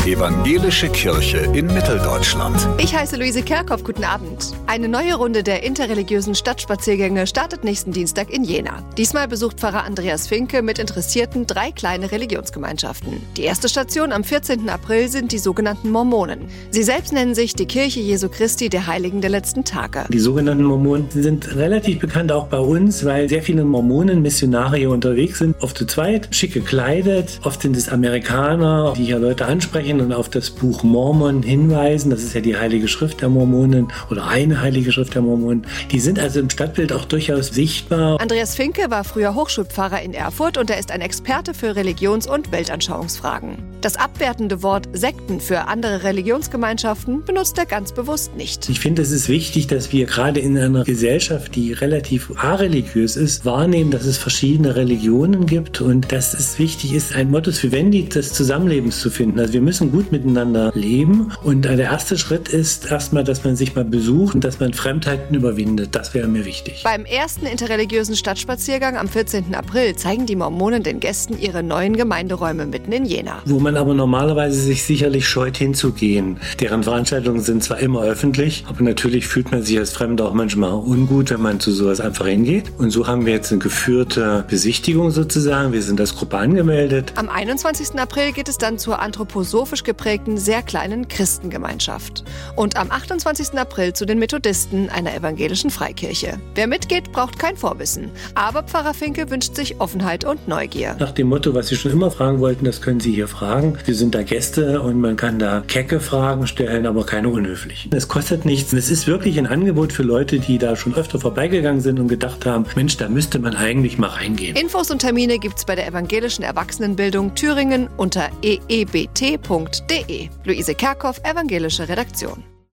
Evangelische Kirche in Mitteldeutschland. Ich heiße Luise Kerkhoff, guten Abend. Eine neue Runde der interreligiösen Stadtspaziergänge startet nächsten Dienstag in Jena. Diesmal besucht Pfarrer Andreas Finke mit Interessierten 3 kleine Religionsgemeinschaften. Die erste Station am 14. April sind die sogenannten Mormonen. Sie selbst nennen sich die Kirche Jesu Christi der Heiligen der letzten Tage. Die sogenannten Mormonen sind relativ bekannt auch bei uns, weil sehr viele Mormonen, Missionare hier unterwegs sind, oft zu zweit, schick gekleidet. Oft sind es Amerikaner, die hier Leute ansprechen und auf das Buch Mormon hinweisen. Das ist ja die Heilige Schrift der Mormonen oder eine Heilige Schrift der Mormonen. Die sind also im Stadtbild auch durchaus sichtbar. Andreas Finke war früher Hochschulpfarrer in Erfurt und er ist ein Experte für Religions- und Weltanschauungsfragen. Das abwertende Wort Sekten für andere Religionsgemeinschaften benutzt er ganz bewusst nicht. Ich finde, es ist wichtig, dass wir gerade in einer Gesellschaft, die relativ areligiös ist, wahrnehmen, dass es verschiedene Religionen gibt und dass es wichtig ist, ein Modus vivendi des Zusammenlebens zu finden. Also wir müssen gut miteinander leben und der erste Schritt ist erstmal, dass man sich mal besucht und dass man Fremdheiten überwindet. Das wäre mir wichtig. Beim ersten interreligiösen Stadtspaziergang am 14. April zeigen die Mormonen den Gästen ihre neuen Gemeinderäume mitten in Jena. Wo man aber normalerweise sich sicherlich scheut hinzugehen. Deren Veranstaltungen sind zwar immer öffentlich, aber natürlich fühlt man sich als Fremder auch manchmal ungut, wenn man zu sowas einfach hingeht. Und so haben wir jetzt eine geführte Besichtigung sozusagen. Wir sind als Gruppe angemeldet. Am 21. April geht es dann zur anthroposophisch geprägten, sehr kleinen Christengemeinschaft. Und am 28. April zu den Methodisten, einer evangelischen Freikirche. Wer mitgeht, braucht kein Vorwissen. Aber Pfarrer Finke wünscht sich Offenheit und Neugier. Nach dem Motto, was Sie schon immer fragen wollten, das können Sie hier fragen. Wir sind da Gäste und man kann da kecke Fragen stellen, aber keine unhöflichen. Es kostet nichts. Es ist wirklich ein Angebot für Leute, die da schon öfter vorbeigegangen sind und gedacht haben, Mensch, da müsste man eigentlich mal reingehen. Infos und Termine gibt's bei der evangelischen Erwachsenenbildung Thüringen unter eebt.de. Luise Kerkhoff, evangelische Redaktion.